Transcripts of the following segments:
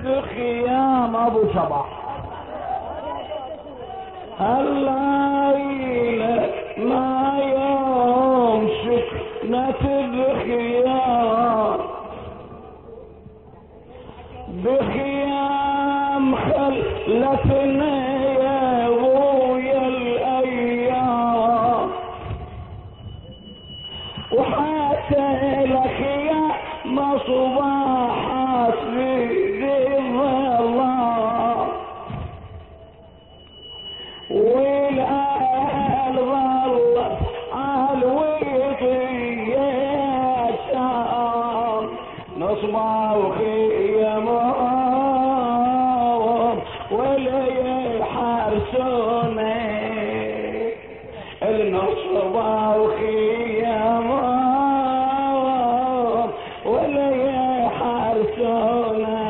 بخيام ابو شبح الليلة ما يوم شكنت بخيام بخيام خلتنا يا ابويا الايام وحتى الخيام صباحات بذل الله والآل ظلت عالويطية شام نصبا وخيامهم ولا يحرسوني النصبا وخيامهم ولا يحرسوني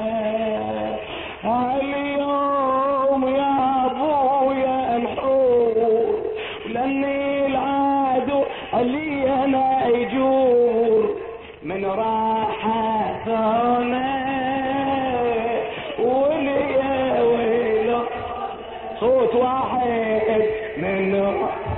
اليوم يا ابويا نحور لاني العادو اللي انا يجور من راحتنا وليا ويلو صوت واحد من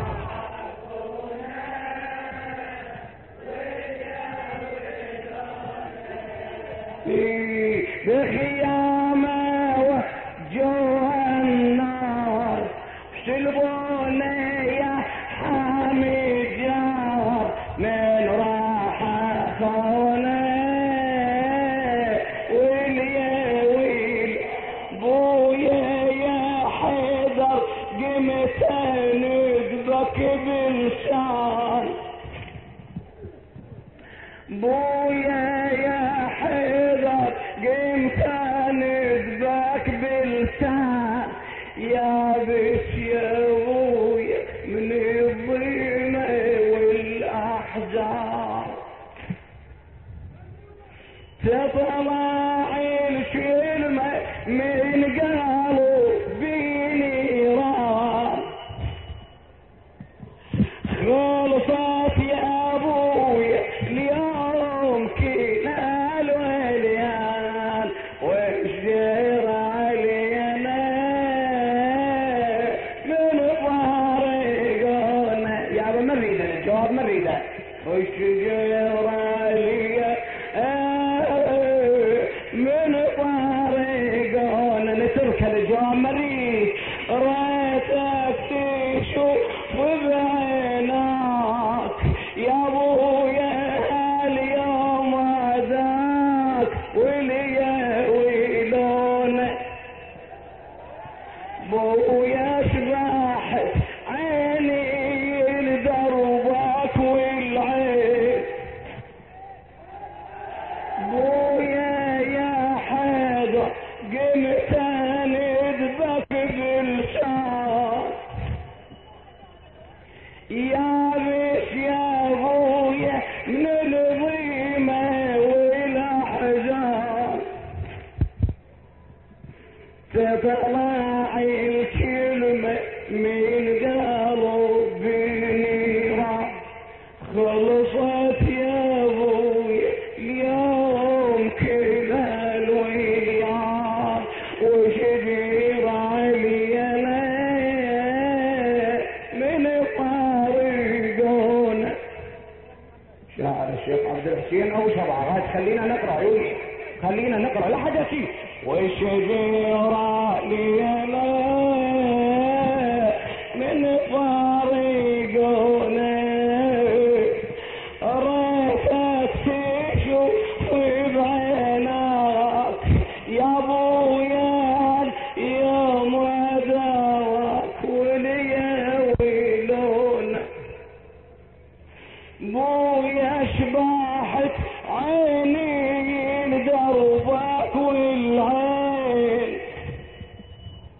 بخيامه وجوه النار سلبوني يا حامي جار من راحتنا ويلي ويل بويا يا حيدر قمت ندبك بلسان بويا يا حيدر قمت ندبك بلسان يا بس يا ابويا من الظلمة والاحزان تطلع الكلمة من قلبي نيران خلصت يا ابويا اليوم كنا الوليان والشجر علينا من طريقنا يا ابو مريده الجواب مريده والشجر علينا من طريقنا نترك الجواب مريد ريتك تشوف بعينك يا ابويا اليوم ذاك وليا ويلونه بويا شبحت عيني لدربك والعين بويا يا حاجة قمت ندبك بلسان يا بس يا ابويا من الظلمة والاحزان تطلع الكلمة من قلبي نيران خلصت يا ابويا اليوم كلا الوليان وشجير علينا من طريقنا شاعر الشيخ عبد الحسين او شبعات خلينا نقرا عيوني خلينا نقرا لا حاجه فيه والشجير علينا من طريقنا ريتك تشوف بعينك يا ابويا يوم وداك وليا ويلونا بويا شبحت عيني دربك والعين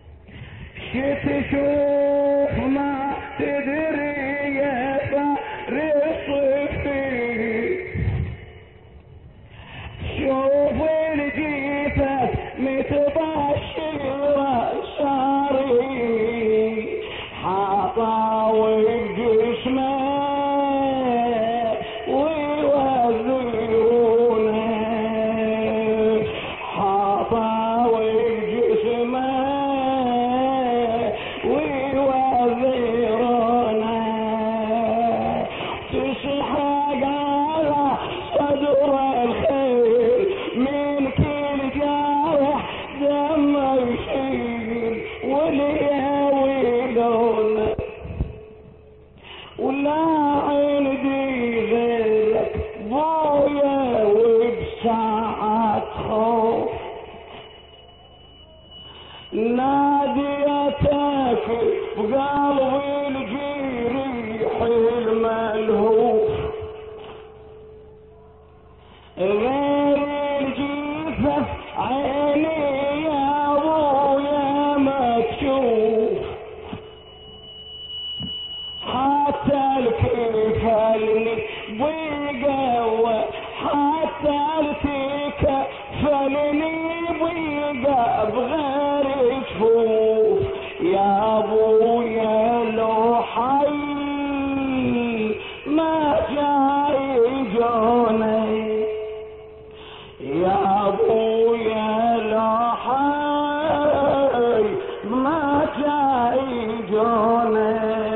طاوي جسمه ويوذرنا تسحق على صدر الخيل من كل جارح دم يشيل ولياويلونا ولا عندي غيرك ضويا وبساعة خوف ناديتك بقلبي الجريح الملهوف غير الجيفة عيني يا ابويا ما تشوف حتى الكفلني بقوة حتى التكفلني بقى بغير جفوف يا ابويا لو حي ما جاي جوني يا ابويا لو حي ما جاي جوني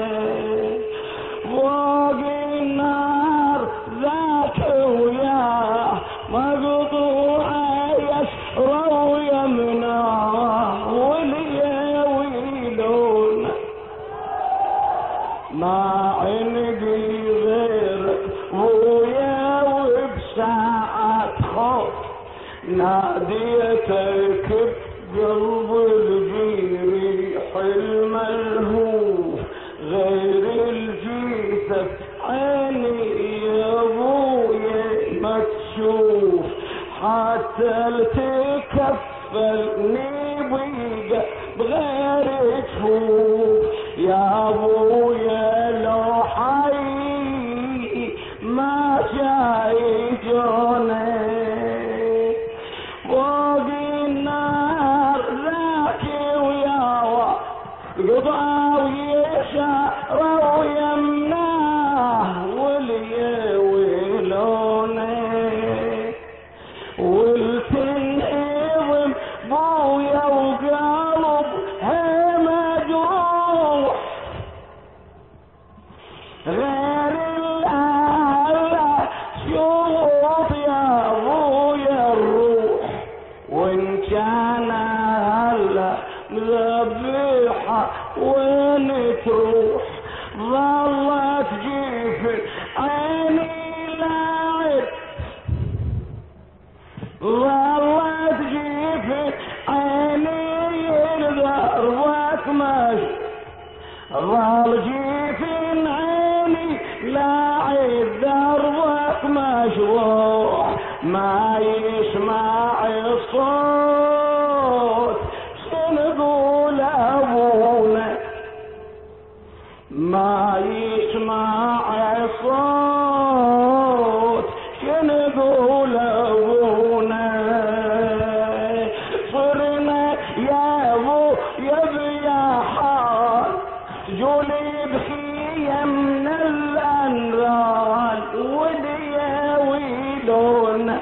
فوق النار ذاك وياه مقطوع يسرى ويمناه ولياويلون ما عندي غيرك ويا وبساعة خوف ناديتك بقلب الجريح الملهوف غير الجيثة عيني يا ابويا ما تشوف حتى التكفلني بيقى بغير جفوف يا ابويا لو حي ما جاي جوني فوق النار ذاك وياوى قضى ويشعر ويمناه ولياويلوني والتنقضم بويا وقلب مجروح غير الآلة شوف يا ابويا الروح وان كان هلا ذبيحة وين تروح ظلت جيف عيني لاعب ظلت جيف عيني ضربك ماشي ظل جيف عيني لاعب ضربك مشروع ما يسمع الصوت شنقول ابونا ما يسمع الصوت شنقول ابونا صرنا يا ابو يا حال جولي بخيم من الانرال ولياويلونا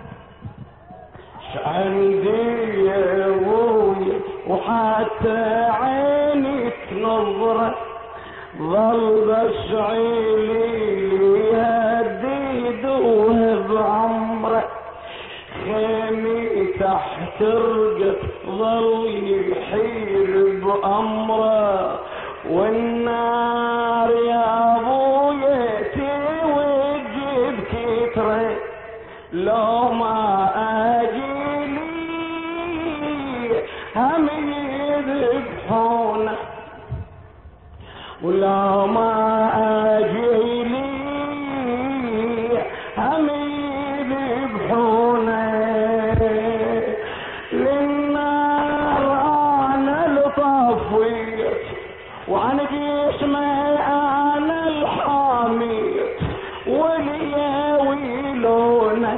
عندي يا ابوي وحتى عيني تنظره ظل بس عيلي يهديدوه بعمره خيمي تحت رقت ظل يحير بأمره والنار يا ابويا توجب كتره لو ما اجيلي هم يذبحونه ولا ما اجيلي هم يذبحونه للنار انا لطفيت وعن جسمي انا الحاميت ولياويلونه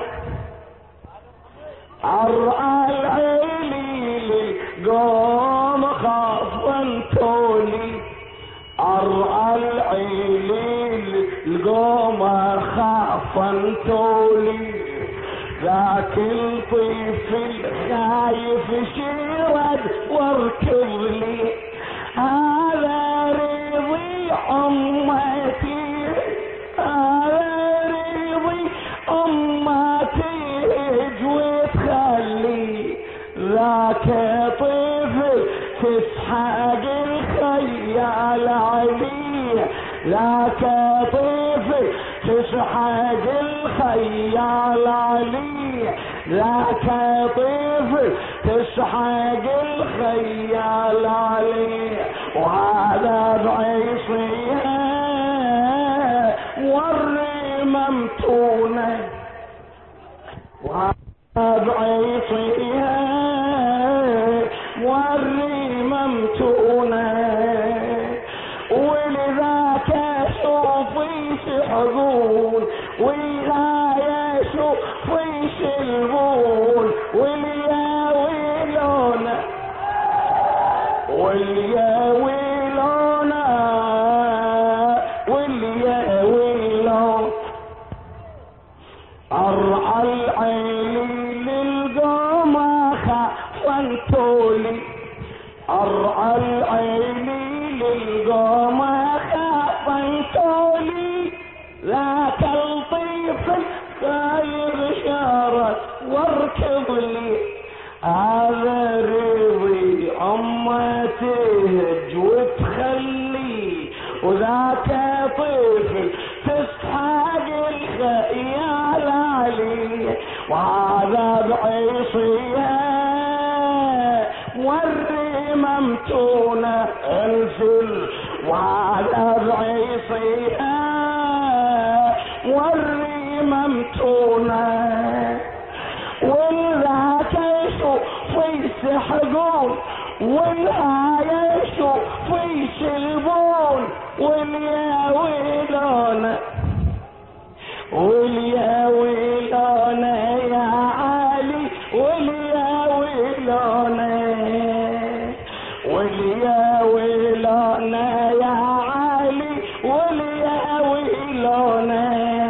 عرقى العليل قوم خافنتوني عرقى العليل القوم خافنتوني ذاك الطيف الخايف بشيرد واركب لي هذا رضي امتي هذا رضي امتي وتخلي ذاك طفل تسحق الخيال عليه ذاك طفل تسحق الخيال عليه ذاك طفل تسحق الخيال عليه وهذا بعيصيها والرممتونه وهذا بعيصيها والرممتونه ولذاك شوفي سحبون ولا يشوفي سلبون واليا ويلونا واليا ويلونا واليا ويلون ارعى العين للقمخة وانتولي ارعى العين للقمخة وانتولي ذاك الطفل ساير شارك واركب لي هذا رضي أما تهج وتخلي وذاك طفل تسحق الخيال عليه وهذا بعيصيها والرممتونه انزل وهذا بعيصيها والرممتونه والذاك يشوفي يسحقون والآية يشوفي يسلبون واليا ويلونه واليا ويلونه يا علي واليا ويلونه واليا ويلونه يا علي واليا ويلونه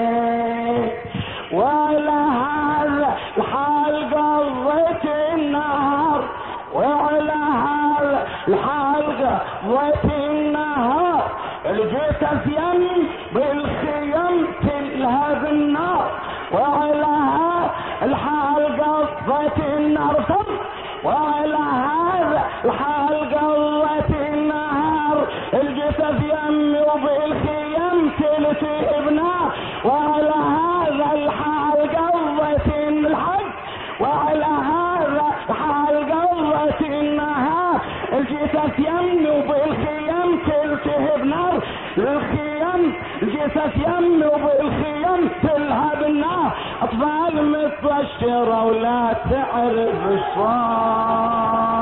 ولا هذا الحال قضيت النهار وعلى هذا الحال قضيت النهار الجيت يم بالخيم تلهب النار وعلى هذا الحال قضيت النهار وعلى هذا الحال قضيت النهار الجيت يمي وبالخيم تلتهب نار وعلى هذا الحال قضيت الحق وعلى هذا الحال قضيت النهار الجيت يمي وبالخيم تلتهب نار الخيم الجيت يمي وبالخيم تلهب النار اطفال متبشره ولا تعرف الصار